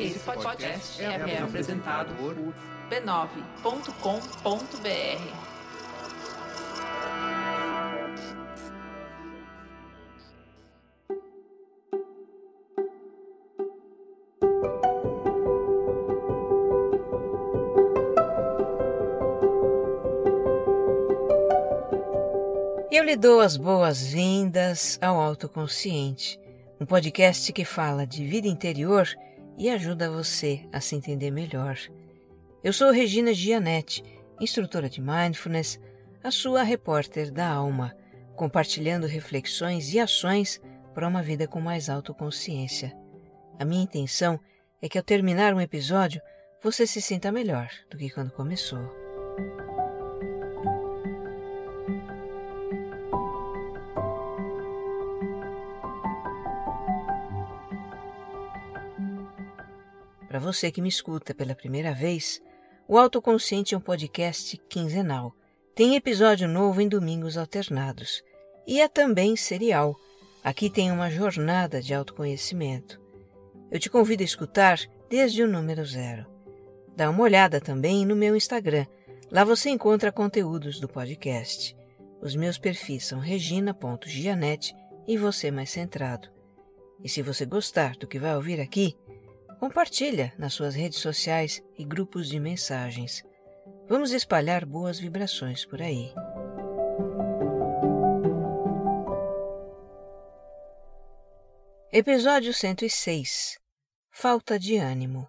Esse podcast é apresentado por b9.com.br. Eu lhe dou as boas-vindas ao Autoconsciente, um podcast que fala de vida interior e ajuda você a se entender melhor. Eu sou Regina Gianetti, instrutora de Mindfulness, a sua repórter da alma, compartilhando reflexões e ações para uma vida com mais autoconsciência. A minha intenção é que ao terminar um episódio, você se sinta melhor do que quando começou. Para você que me escuta pela primeira vez, o Autoconsciente é um podcast quinzenal. Tem episódio novo em domingos alternados. E é também serial. Aqui tem uma jornada de autoconhecimento. Eu te convido a escutar desde o número 0. Dá uma olhada também no meu Instagram. Lá você encontra conteúdos do podcast. Os meus perfis são regina.gianetti e você mais centrado. E se você gostar do que vai ouvir aqui, compartilha nas suas redes sociais e grupos de mensagens. Vamos espalhar boas vibrações por aí. Episódio 106. Falta de ânimo.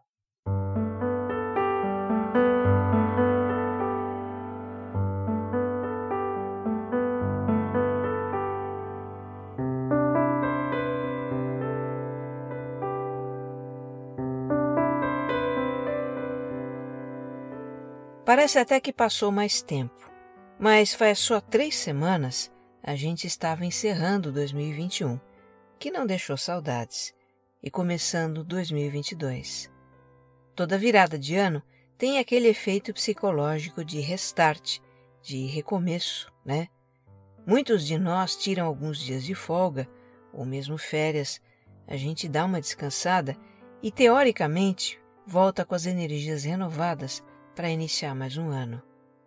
Parece até que passou mais tempo, mas faz só 3 semanas a gente estava encerrando 2021, que não deixou saudades, e começando 2022. Toda virada de ano tem aquele efeito psicológico de restart, de recomeço, né? Muitos de nós tiram alguns dias de folga, ou mesmo férias, a gente dá uma descansada e, teoricamente, volta com as energias renovadas para iniciar mais um ano.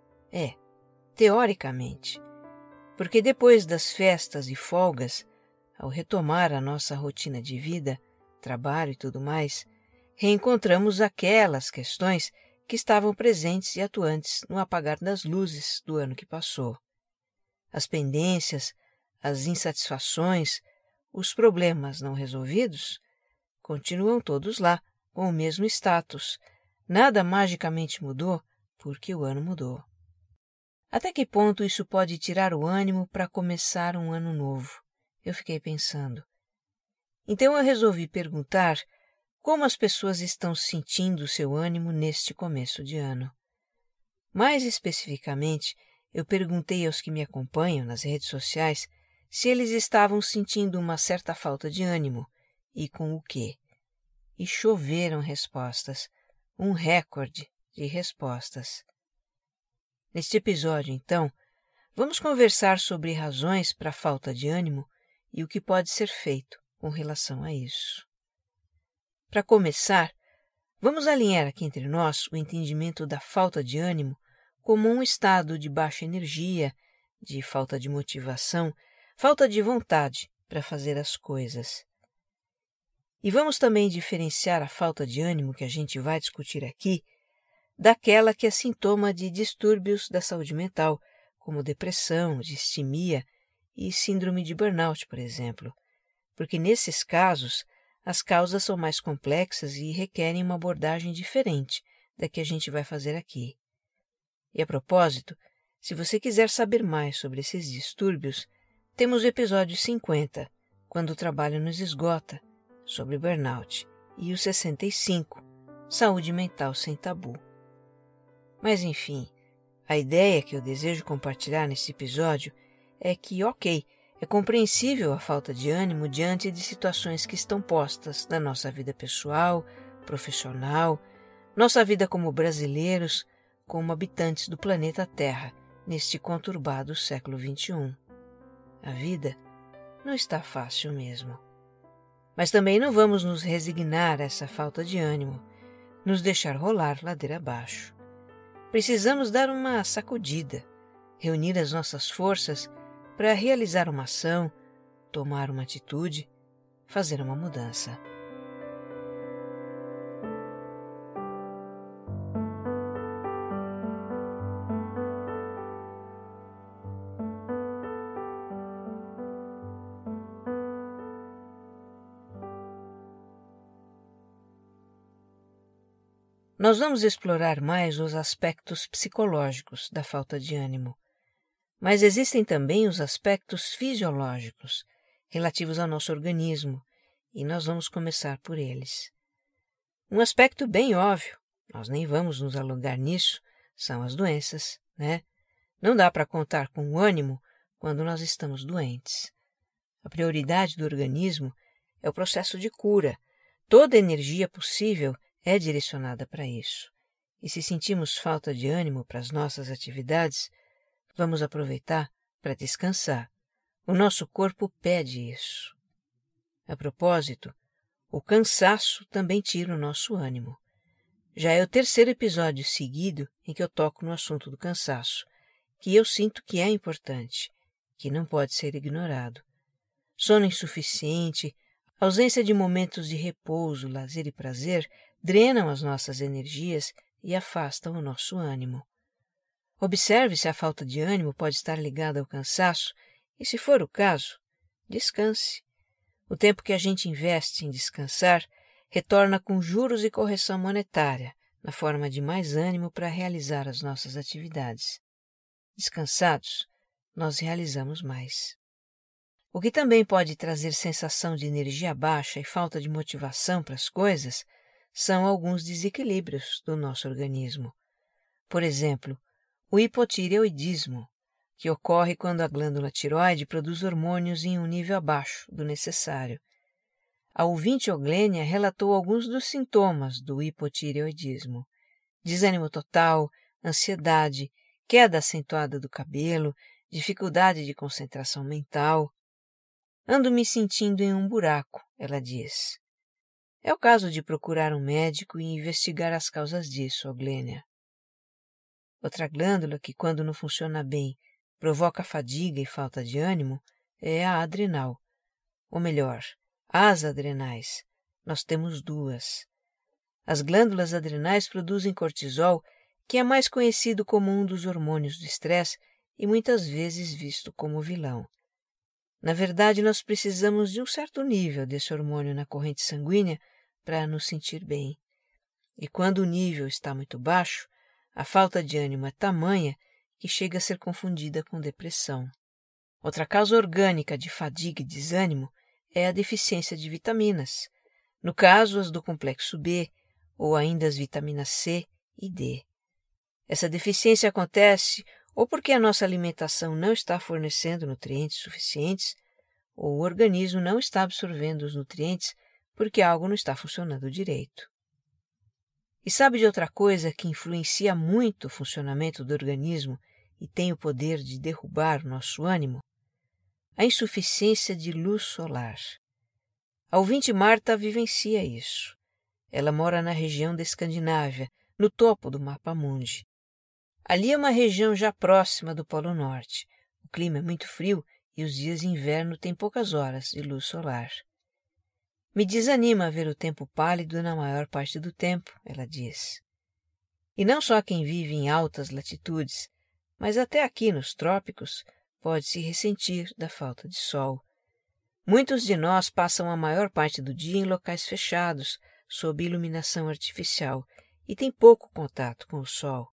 Teoricamente, porque depois das festas e folgas, ao retomar a nossa rotina de vida, trabalho e tudo mais, reencontramos aquelas questões que estavam presentes e atuantes no apagar das luzes do ano que passou. As pendências, as insatisfações, os problemas não resolvidos, continuam todos lá, com o mesmo status. Nada magicamente mudou porque o ano mudou. Até que ponto isso pode tirar o ânimo para começar um ano novo? Eu fiquei pensando. Então eu resolvi perguntar como as pessoas estão sentindo o seu ânimo neste começo de ano. Mais especificamente, eu perguntei aos que me acompanham nas redes sociais se eles estavam sentindo uma certa falta de ânimo e com o quê. E choveram respostas. Um recorde de respostas. Neste episódio, então, vamos conversar sobre razões para a falta de ânimo e o que pode ser feito com relação a isso. Para começar, vamos alinhar aqui entre nós o entendimento da falta de ânimo como um estado de baixa energia, de falta de motivação, falta de vontade para fazer as coisas. E vamos também diferenciar a falta de ânimo que a gente vai discutir aqui daquela que é sintoma de distúrbios da saúde mental, como depressão, distimia e síndrome de burnout, por exemplo, porque nesses casos as causas são mais complexas e requerem uma abordagem diferente da que a gente vai fazer aqui. E a propósito, se você quiser saber mais sobre esses distúrbios, temos o episódio 50, quando o trabalho nos esgota, sobre burnout, e o 65, saúde mental sem tabu. Mas enfim, a ideia que eu desejo compartilhar nesse episódio é que, é compreensível a falta de ânimo diante de situações que estão postas na nossa vida pessoal, profissional, nossa vida como brasileiros, como habitantes do planeta Terra, neste conturbado século XXI. A vida não está fácil mesmo. Mas também não vamos nos resignar a essa falta de ânimo, nos deixar rolar ladeira abaixo. Precisamos dar uma sacudida, reunir as nossas forças para realizar uma ação, tomar uma atitude, fazer uma mudança. Nós vamos explorar mais os aspectos psicológicos da falta de ânimo, mas existem também os aspectos fisiológicos, relativos ao nosso organismo, e nós vamos começar por eles. Um aspecto bem óbvio, nós nem vamos nos alongar nisso, são as doenças, né? Não dá para contar com o ânimo quando nós estamos doentes. A prioridade do organismo é o processo de cura. Toda energia possível é direcionada para isso. E se sentimos falta de ânimo para as nossas atividades, vamos aproveitar para descansar. O nosso corpo pede isso. A propósito, o cansaço também tira o nosso ânimo. Já é o terceiro episódio seguido em que eu toco no assunto do cansaço, que eu sinto que é importante, que não pode ser ignorado. Sono insuficiente, ausência de momentos de repouso, lazer e prazer drenam as nossas energias e afastam o nosso ânimo. Observe se a falta de ânimo pode estar ligada ao cansaço e, se for o caso, descanse. O tempo que a gente investe em descansar retorna com juros e correção monetária, na forma de mais ânimo para realizar as nossas atividades. Descansados, nós realizamos mais. O que também pode trazer sensação de energia baixa e falta de motivação para as coisas são alguns desequilíbrios do nosso organismo. Por exemplo, o hipotireoidismo, que ocorre quando a glândula tireoide produz hormônios em um nível abaixo do necessário. A ouvinte Oglênia relatou alguns dos sintomas do hipotireoidismo: desânimo total, ansiedade, queda acentuada do cabelo, dificuldade de concentração mental. Ando me sentindo em um buraco, ela diz. É o caso de procurar um médico e investigar as causas disso, Oglênia. Outra glândula que, quando não funciona bem, provoca fadiga e falta de ânimo é a adrenal. Ou melhor, as adrenais. Nós temos duas. As glândulas adrenais produzem cortisol, que é mais conhecido como um dos hormônios do estresse e muitas vezes visto como vilão. Na verdade, nós precisamos de um certo nível desse hormônio na corrente sanguínea para nos sentir bem. E quando o nível está muito baixo, a falta de ânimo é tamanha que chega a ser confundida com depressão. Outra causa orgânica de fadiga e desânimo é a deficiência de vitaminas, no caso as do complexo B, ou ainda as vitaminas C e D. Essa deficiência acontece ou porque a nossa alimentação não está fornecendo nutrientes suficientes, ou o organismo não está absorvendo os nutrientes porque algo não está funcionando direito. E sabe de outra coisa que influencia muito o funcionamento do organismo e tem o poder de derrubar o nosso ânimo? A insuficiência de luz solar. A ouvinte Marta vivencia isso. Ela mora na região da Escandinávia, no topo do mapa mundi. Ali é uma região já próxima do Polo Norte. O clima é muito frio e os dias de inverno têm poucas horas de luz solar. Me desanima ver o tempo pálido na maior parte do tempo, ela diz. E não só quem vive em altas latitudes, mas até aqui nos trópicos pode se ressentir da falta de sol. Muitos de nós passam a maior parte do dia em locais fechados, sob iluminação artificial, e têm pouco contato com o sol.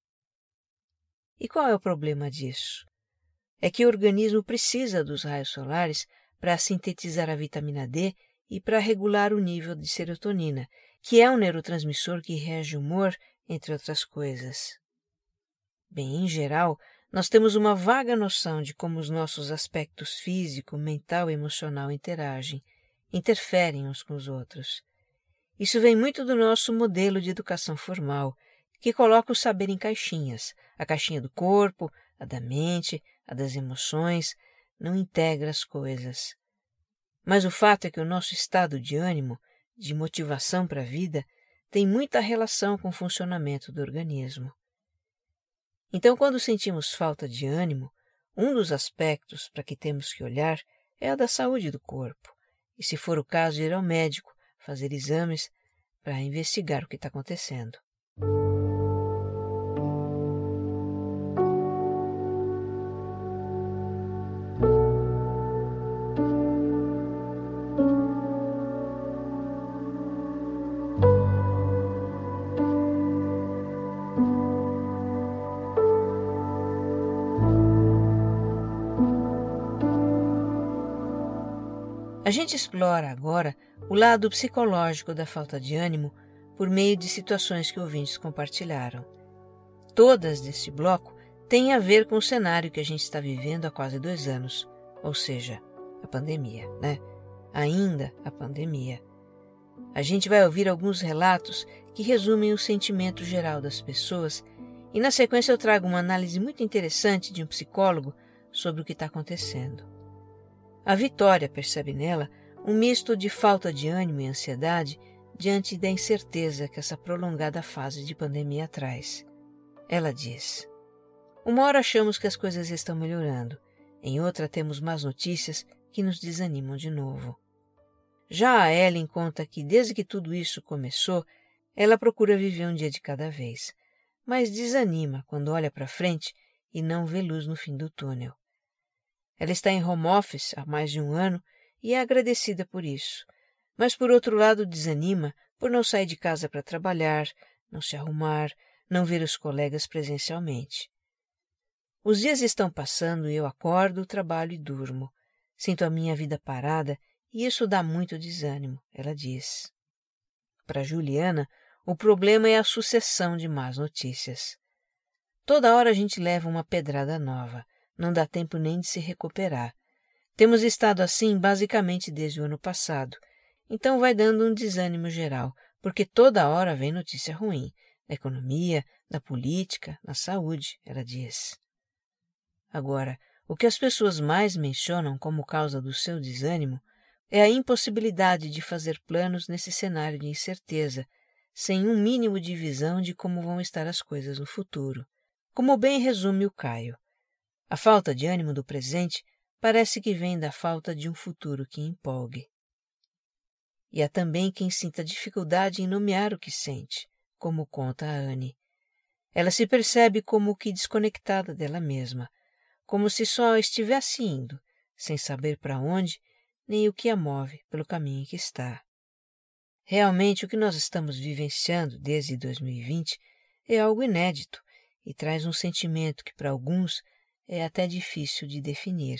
E qual é o problema disso? É que o organismo precisa dos raios solares para sintetizar a vitamina D e para regular o nível de serotonina, que é um neurotransmissor que rege o humor, entre outras coisas. Bem, em geral, nós temos uma vaga noção de como os nossos aspectos físico, mental e emocional interferem uns com os outros. Isso vem muito do nosso modelo de educação formal, que coloca o saber em caixinhas, a caixinha do corpo, a da mente, a das emoções, não integra as coisas. Mas o fato é que o nosso estado de ânimo, de motivação para a vida, tem muita relação com o funcionamento do organismo. Então, quando sentimos falta de ânimo, um dos aspectos para que temos que olhar é a da saúde do corpo, e, se for o caso, ir ao médico, fazer exames para investigar o que está acontecendo. A gente explora agora o lado psicológico da falta de ânimo por meio de situações que ouvintes compartilharam. Todas desse bloco têm a ver com o cenário que a gente está vivendo há quase 2 anos, ou seja, a pandemia, né? Ainda a pandemia. A gente vai ouvir alguns relatos que resumem o sentimento geral das pessoas e, na sequência, eu trago uma análise muito interessante de um psicólogo sobre o que está acontecendo. A Vitória percebe nela um misto de falta de ânimo e ansiedade diante da incerteza que essa prolongada fase de pandemia traz. Ela diz: uma hora achamos que as coisas estão melhorando, em outra temos más notícias que nos desanimam de novo. Já a Ellen conta que desde que tudo isso começou, ela procura viver um dia de cada vez, mas desanima quando olha para frente e não vê luz no fim do túnel. Ela está em home office há mais de 1 ano e é agradecida por isso, mas por outro lado desanima por não sair de casa para trabalhar, não se arrumar, não ver os colegas presencialmente. Os dias estão passando e eu acordo, trabalho e durmo. Sinto a minha vida parada e isso dá muito desânimo, ela diz. Para Juliana, o problema é a sucessão de más notícias. Toda hora a gente leva uma pedrada nova. Não dá tempo nem de se recuperar. Temos estado assim basicamente desde o ano passado, então vai dando um desânimo geral, porque toda hora vem notícia ruim, na economia, na política, na saúde, ela diz. Agora, o que as pessoas mais mencionam como causa do seu desânimo é a impossibilidade de fazer planos nesse cenário de incerteza, sem um mínimo de visão de como vão estar as coisas no futuro. Como bem resume o Caio, a falta de ânimo do presente parece que vem da falta de um futuro que empolgue. E há também quem sinta dificuldade em nomear o que sente, como conta a Anne. Ela se percebe como que desconectada dela mesma, como se só estivesse indo, sem saber para onde, nem o que a move pelo caminho em que está. Realmente, o que nós estamos vivenciando desde 2020 é algo inédito e traz um sentimento que, para alguns, é até difícil de definir.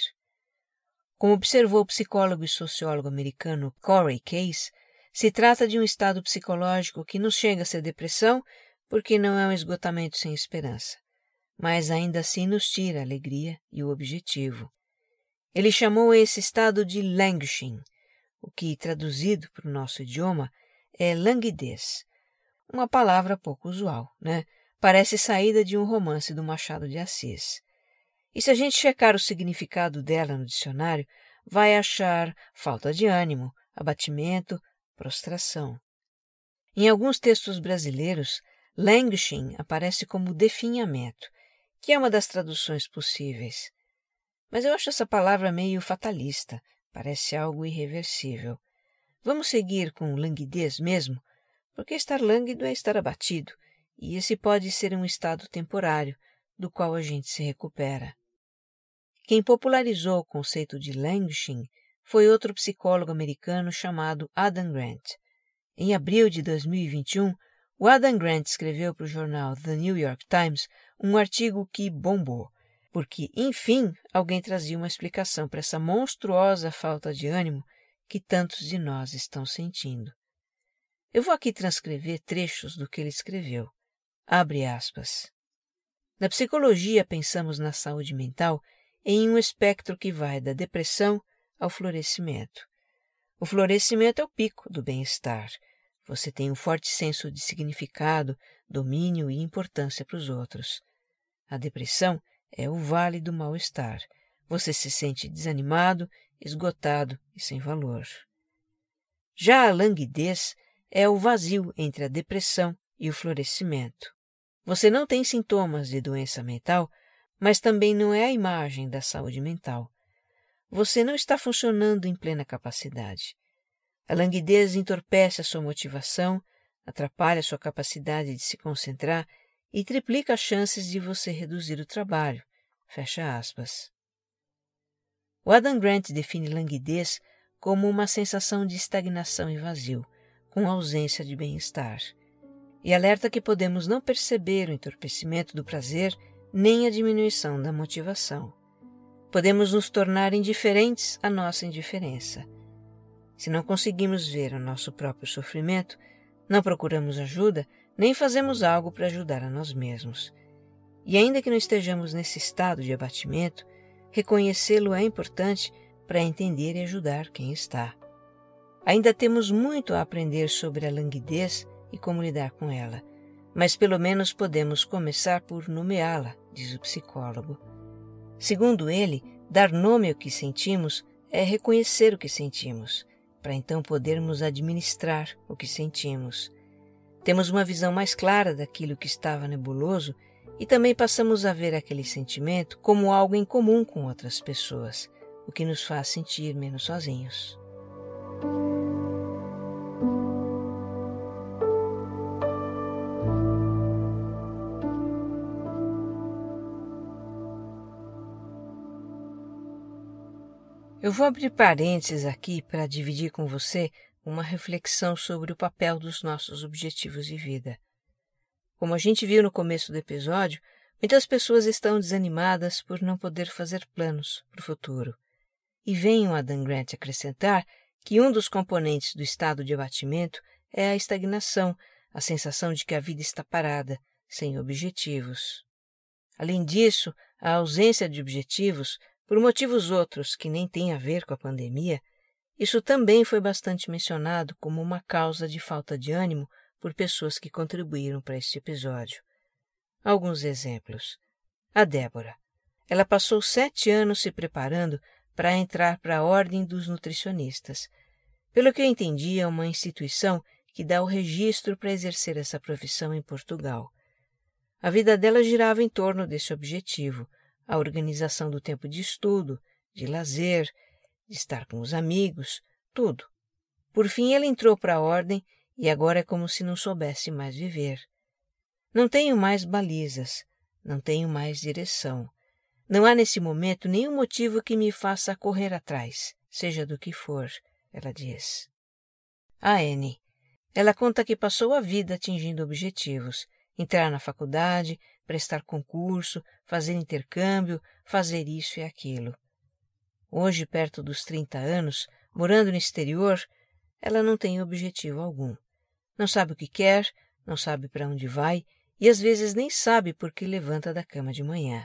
Como observou o psicólogo e sociólogo americano Corey Case, se trata de um estado psicológico que não chega a ser depressão porque não é um esgotamento sem esperança, mas ainda assim nos tira a alegria e o objetivo. Ele chamou esse estado de languishing, o que, traduzido para o nosso idioma, é languidez. Uma palavra pouco usual, né? Parece saída de um romance do Machado de Assis. E se a gente checar o significado dela no dicionário, vai achar falta de ânimo, abatimento, prostração. Em alguns textos brasileiros, languishing aparece como definhamento, que é uma das traduções possíveis. Mas eu acho essa palavra meio fatalista, parece algo irreversível. Vamos seguir com languidez mesmo, porque estar lânguido é estar abatido, e esse pode ser um estado temporário, do qual a gente se recupera. Quem popularizou o conceito de languishing foi outro psicólogo americano chamado Adam Grant. Em abril de 2021, o Adam Grant escreveu para o jornal The New York Times um artigo que bombou, porque, enfim, alguém trazia uma explicação para essa monstruosa falta de ânimo que tantos de nós estão sentindo. Eu vou aqui transcrever trechos do que ele escreveu. Abre aspas. Na psicologia, pensamos na saúde mental em um espectro que vai da depressão ao florescimento. O florescimento é o pico do bem-estar. Você tem um forte senso de significado, domínio e importância para os outros. A depressão é o vale do mal-estar. Você se sente desanimado esgotado e sem valor. Já a languidez é o vazio entre a depressão e o florescimento. Você não tem sintomas de doença mental, mas também não é a imagem da saúde mental. Você não está funcionando em plena capacidade. A languidez entorpece a sua motivação, atrapalha a sua capacidade de se concentrar e triplica as chances de você reduzir o trabalho. Fecha aspas. O Adam Grant define languidez como uma sensação de estagnação e vazio, com ausência de bem-estar, e alerta que podemos não perceber o entorpecimento do prazer nem a diminuição da motivação. Podemos nos tornar indiferentes à nossa indiferença. Se não conseguimos ver o nosso próprio sofrimento, não procuramos ajuda, nem fazemos algo para ajudar a nós mesmos. E ainda que não estejamos nesse estado de abatimento, reconhecê-lo é importante para entender e ajudar quem está. Ainda temos muito a aprender sobre a languidez e como lidar com ela, mas pelo menos podemos começar por nomeá-la, diz o psicólogo. Segundo ele, dar nome ao que sentimos é reconhecer o que sentimos, para então podermos administrar o que sentimos. Temos uma visão mais clara daquilo que estava nebuloso e também passamos a ver aquele sentimento como algo em comum com outras pessoas, o que nos faz sentir menos sozinhos. Eu vou abrir parênteses aqui para dividir com você uma reflexão sobre o papel dos nossos objetivos de vida. Como a gente viu no começo do episódio, muitas pessoas estão desanimadas por não poder fazer planos para o futuro. E vem o Adam Grant acrescentar que um dos componentes do estado de abatimento é a estagnação, a sensação de que a vida está parada, sem objetivos. Além disso, a ausência de objetivos, por motivos outros que nem têm a ver com a pandemia, isso também foi bastante mencionado como uma causa de falta de ânimo por pessoas que contribuíram para este episódio. Alguns exemplos. A Débora. Ela passou 7 anos se preparando para entrar para a Ordem dos Nutricionistas. Pelo que eu entendi, é uma instituição que dá o registro para exercer essa profissão em Portugal. A vida dela girava em torno desse objetivo, a organização do tempo de estudo, de lazer, de estar com os amigos, tudo. Por fim, ela entrou para a ordem e agora é como se não soubesse mais viver. Não tenho mais balizas, não tenho mais direção. Não há nesse momento nenhum motivo que me faça correr atrás, seja do que for, ela diz. A Anne. Ela conta que passou a vida atingindo objetivos, entrar na faculdade, prestar concurso, fazer intercâmbio, fazer isso e aquilo. Hoje, perto dos 30 anos, morando no exterior, ela não tem objetivo algum. Não sabe o que quer, não sabe para onde vai e às vezes nem sabe por que levanta da cama de manhã.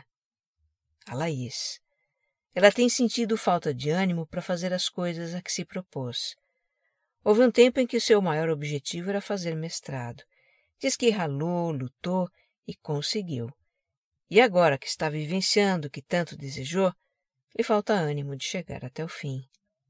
A Laís. Ela tem sentido falta de ânimo para fazer as coisas a que se propôs. Houve um tempo em que o seu maior objetivo era fazer mestrado. Diz que ralou, lutou e conseguiu. E agora que está vivenciando o que tanto desejou, lhe falta ânimo de chegar até o fim.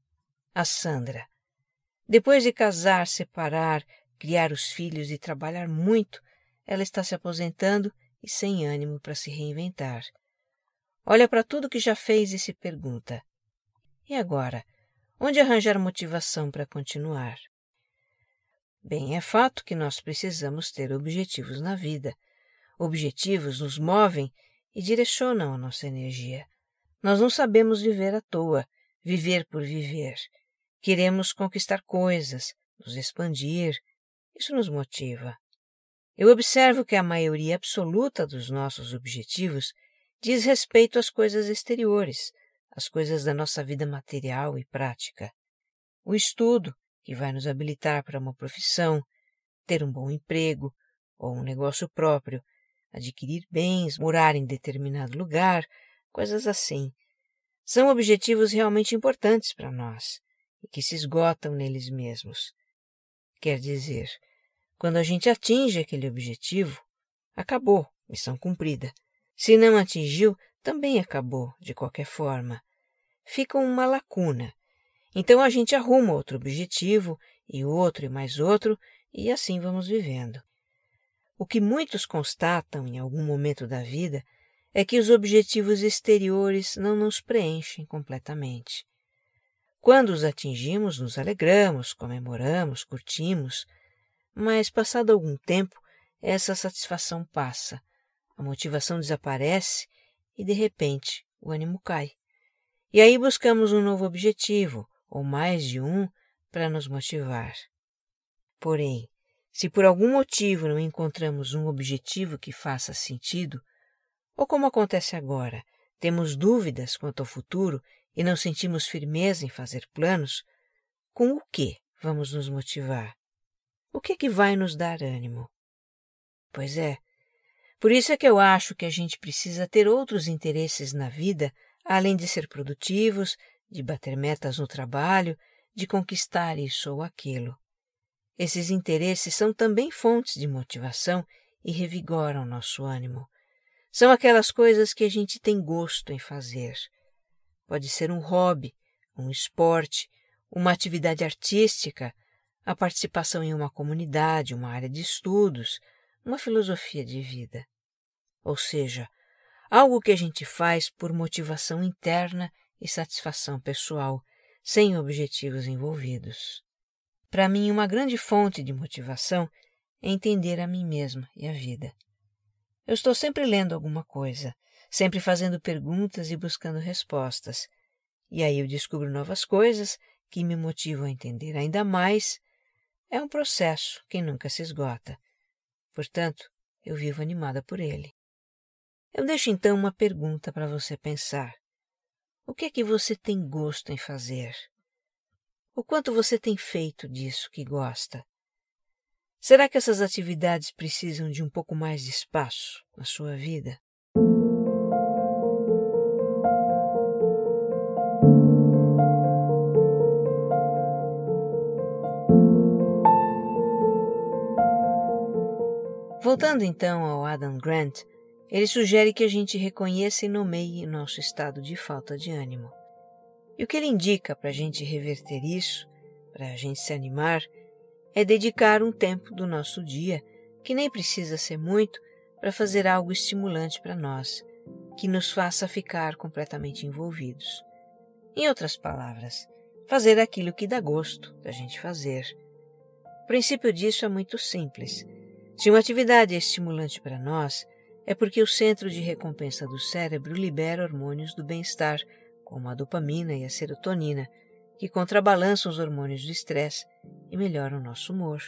A Sandra. Depois de casar, separar, criar os filhos e trabalhar muito, ela está se aposentando e sem ânimo para se reinventar. Olha para tudo que já fez e se pergunta: e agora? Onde arranjar motivação para continuar? Bem, é fato que nós precisamos ter objetivos na vida. Objetivos nos movem e direcionam a nossa energia. Nós não sabemos viver à toa, viver por viver. Queremos conquistar coisas, nos expandir. Isso nos motiva. Eu observo que a maioria absoluta dos nossos objetivos diz respeito às coisas exteriores, às coisas da nossa vida material e prática. O estudo, que vai nos habilitar para uma profissão, ter um bom emprego ou um negócio próprio, adquirir bens, morar em determinado lugar, coisas assim. São objetivos realmente importantes para nós e que se esgotam neles mesmos. Quer dizer, quando a gente atinge aquele objetivo, acabou, missão cumprida. Se não atingiu, também acabou, de qualquer forma. Fica uma lacuna, Então a gente arruma outro objetivo, e mais outro, e assim vamos vivendo. O que muitos constatam em algum momento da vida é que os objetivos exteriores não nos preenchem completamente. Quando os atingimos, nos alegramos, comemoramos, curtimos, mas passado algum tempo, essa satisfação passa, a motivação desaparece e, de repente, o ânimo cai. E aí buscamos um novo objetivo, ou mais de um, para nos motivar. Porém, se por algum motivo não encontramos um objetivo que faça sentido, ou como acontece agora, temos dúvidas quanto ao futuro e não sentimos firmeza em fazer planos, com o que vamos nos motivar? O que é que vai nos dar ânimo? Pois é, por isso é que eu acho que a gente precisa ter outros interesses na vida, além de ser produtivos, de bater metas no trabalho, de conquistar isso ou aquilo. Esses interesses são também fontes de motivação e revigoram nosso ânimo. São aquelas coisas que a gente tem gosto em fazer. Pode ser um hobby, um esporte, uma atividade artística, a participação em uma comunidade, uma área de estudos, uma filosofia de vida. Ou seja, algo que a gente faz por motivação interna e satisfação pessoal, sem objetivos envolvidos. Para mim, uma grande fonte de motivação é entender a mim mesma e a vida. Eu estou sempre lendo alguma coisa, sempre fazendo perguntas e buscando respostas, e aí eu descubro novas coisas que me motivam a entender ainda mais. É um processo que nunca se esgota. Portanto, eu vivo animada por ele. Eu deixo então uma pergunta para você pensar. O que é que você tem gosto em fazer? O quanto você tem feito disso que gosta? Será que essas atividades precisam de um pouco mais de espaço na sua vida? Voltando então ao Adam Grant, ele sugere que a gente reconheça e nomeie nosso estado de falta de ânimo. E o que ele indica para a gente reverter isso, para a gente se animar, é dedicar um tempo do nosso dia, que nem precisa ser muito, para fazer algo estimulante para nós, que nos faça ficar completamente envolvidos. Em outras palavras, fazer aquilo que dá gosto da gente fazer. O princípio disso é muito simples. Se uma atividade é estimulante para nós, é porque o centro de recompensa do cérebro libera hormônios do bem-estar, como a dopamina e a serotonina, que contrabalançam os hormônios do estresse e melhoram o nosso humor.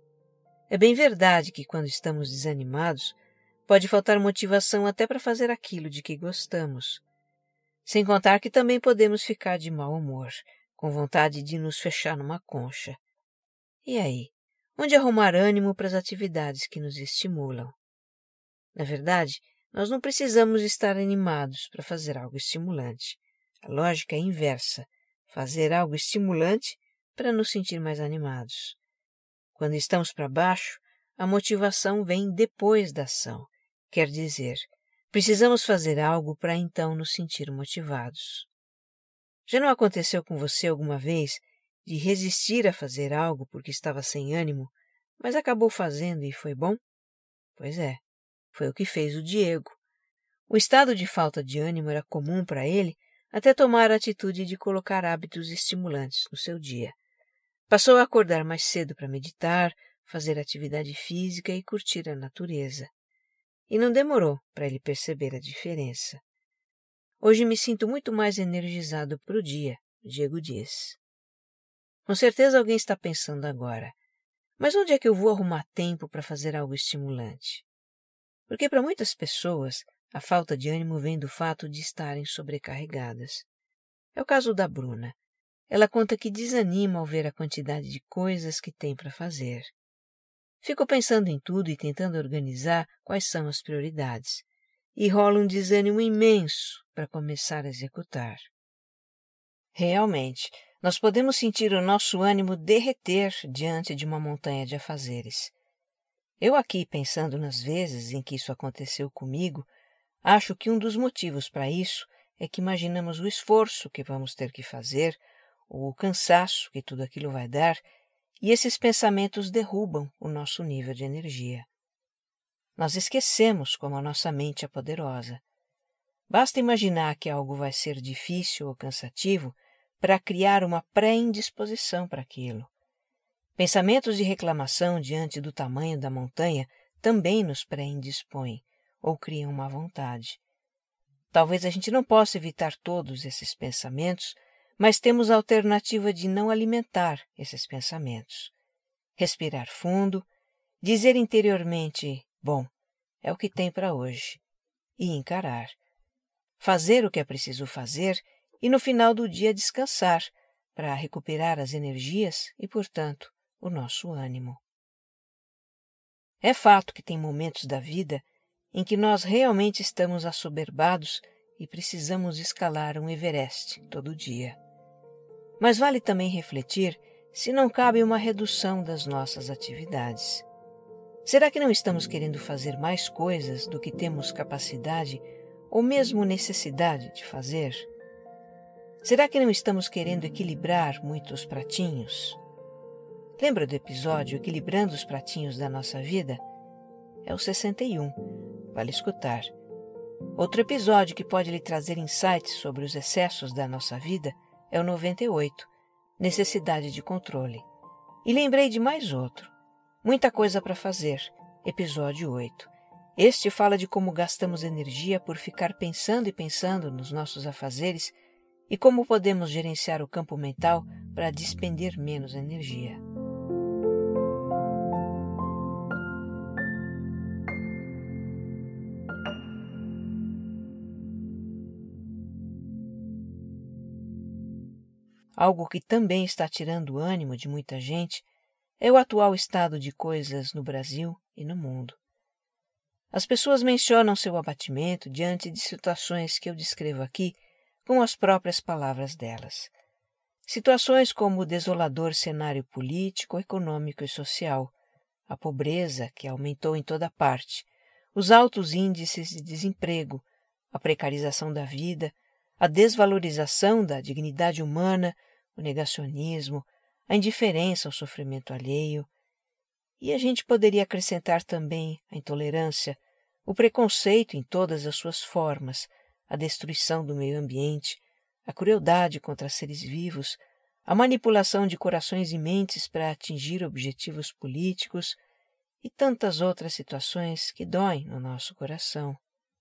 É bem verdade que quando estamos desanimados, pode faltar motivação até para fazer aquilo de que gostamos. Sem contar que também podemos ficar de mau humor, com vontade de nos fechar numa concha. E aí, onde arrumar ânimo para as atividades que nos estimulam? Na verdade, nós não precisamos estar animados para fazer algo estimulante. A lógica é inversa. Fazer algo estimulante para nos sentir mais animados. Quando estamos para baixo, a motivação vem depois da ação. Quer dizer, precisamos fazer algo para então nos sentir motivados. Já não aconteceu com você alguma vez de resistir a fazer algo porque estava sem ânimo, mas acabou fazendo e foi bom? Pois é, foi o que fez o Diego. O estado de falta de ânimo era comum para ele até tomar a atitude de colocar hábitos estimulantes no seu dia. Passou a acordar mais cedo para meditar, fazer atividade física e curtir a natureza. E não demorou para ele perceber a diferença. Hoje me sinto muito mais energizado para o dia, o Diego diz. Com certeza alguém está pensando agora, mas onde é que eu vou arrumar tempo para fazer algo estimulante? Porque para muitas pessoas, a falta de ânimo vem do fato de estarem sobrecarregadas. É o caso da Bruna. Ela conta que desanima ao ver a quantidade de coisas que tem para fazer. Fico pensando em tudo e tentando organizar quais são as prioridades. E rola um desânimo imenso para começar a executar. Realmente, nós podemos sentir o nosso ânimo derreter diante de uma montanha de afazeres. Eu aqui, pensando nas vezes em que isso aconteceu comigo, acho que um dos motivos para isso é que imaginamos o esforço que vamos ter que fazer, ou o cansaço que tudo aquilo vai dar, e esses pensamentos derrubam o nosso nível de energia. Nós esquecemos como a nossa mente é poderosa. Basta imaginar que algo vai ser difícil ou cansativo para criar uma pré-indisposição para aquilo. Pensamentos de reclamação diante do tamanho da montanha também nos pré-indispõem ou criam má vontade. Talvez a gente não possa evitar todos esses pensamentos, mas temos a alternativa de não alimentar esses pensamentos. Respirar fundo, dizer interiormente, bom, é o que tem para hoje, e encarar. Fazer o que é preciso fazer e no final do dia descansar para recuperar as energias e, portanto, o nosso ânimo. É fato que tem momentos da vida em que nós realmente estamos assoberbados e precisamos escalar um Everest todo dia. Mas vale também refletir se não cabe uma redução das nossas atividades. Será que não estamos querendo fazer mais coisas do que temos capacidade ou mesmo necessidade de fazer? Será que não estamos querendo equilibrar muitos pratinhos? Lembra do episódio Equilibrando os Pratinhos da Nossa Vida? É o 61, vale escutar. Outro episódio que pode lhe trazer insights sobre os excessos da nossa vida é o 98, Necessidade de Controle. E lembrei de mais outro, Muita Coisa para Fazer, episódio 8. Este fala de como gastamos energia por ficar pensando e pensando nos nossos afazeres e como podemos gerenciar o campo mental para despender menos energia. Algo que também está tirando o ânimo de muita gente é o atual estado de coisas no Brasil e no mundo. As pessoas mencionam seu abatimento diante de situações que eu descrevo aqui com as próprias palavras delas. Situações como o desolador cenário político, econômico e social, a pobreza que aumentou em toda parte, os altos índices de desemprego, a precarização da vida, a desvalorização da dignidade humana, o negacionismo, a indiferença ao sofrimento alheio. E a gente poderia acrescentar também a intolerância, o preconceito em todas as suas formas, a destruição do meio ambiente, a crueldade contra seres vivos, a manipulação de corações e mentes para atingir objetivos políticos e tantas outras situações que doem no nosso coração.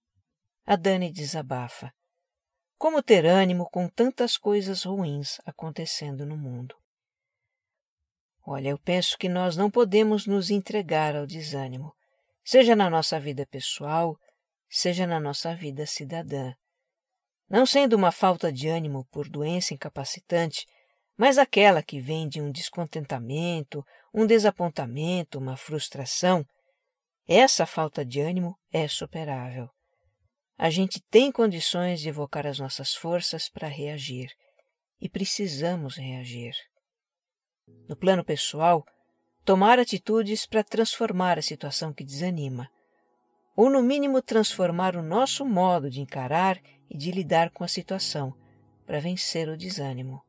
A Dani desabafa. Como ter ânimo com tantas coisas ruins acontecendo no mundo? Olha, eu penso que nós não podemos nos entregar ao desânimo, seja na nossa vida pessoal, seja na nossa vida cidadã. Não sendo uma falta de ânimo por doença incapacitante, mas aquela que vem de um descontentamento, um desapontamento, uma frustração, essa falta de ânimo é superável. A gente tem condições de evocar as nossas forças para reagir, e precisamos reagir. No plano pessoal, tomar atitudes para transformar a situação que desanima, ou no mínimo transformar o nosso modo de encarar e de lidar com a situação para vencer o desânimo.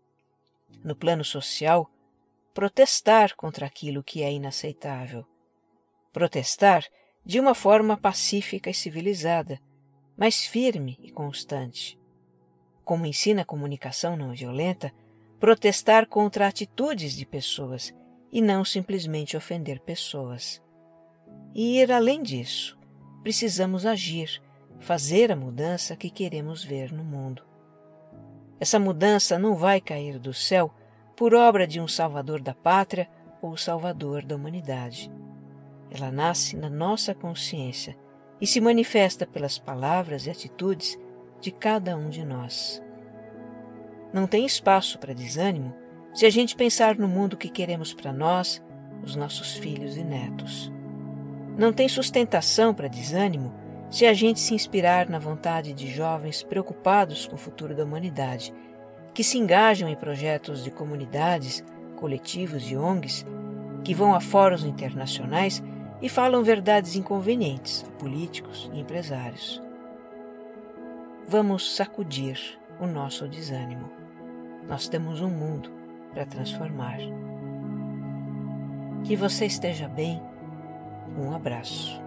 No plano social, protestar contra aquilo que é inaceitável. Protestar de uma forma pacífica e civilizada, mas firme e constante. Como ensina a comunicação não violenta, protestar contra atitudes de pessoas e não simplesmente ofender pessoas. E ir além disso, precisamos agir, fazer a mudança que queremos ver no mundo. Essa mudança não vai cair do céu por obra de um salvador da pátria ou salvador da humanidade. Ela nasce na nossa consciência e se manifesta pelas palavras e atitudes de cada um de nós. Não tem espaço para desânimo se a gente pensar no mundo que queremos para nós, os nossos filhos e netos. Não tem sustentação para desânimo se a gente se inspirar na vontade de jovens preocupados com o futuro da humanidade, que se engajam em projetos de comunidades, coletivos e ONGs, que vão a fóruns internacionais e falam verdades inconvenientes a políticos e empresários. Vamos sacudir o nosso desânimo. Nós temos um mundo para transformar. Que você esteja bem. Um abraço.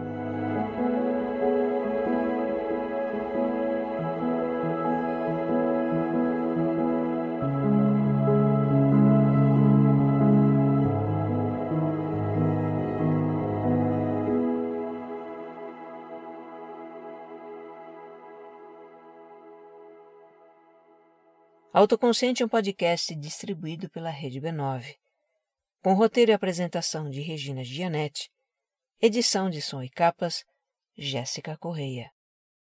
Autoconsciente é um podcast distribuído pela Rede B9, com roteiro e apresentação de Regina Gianetti, edição de som e capas, Jéssica Correia.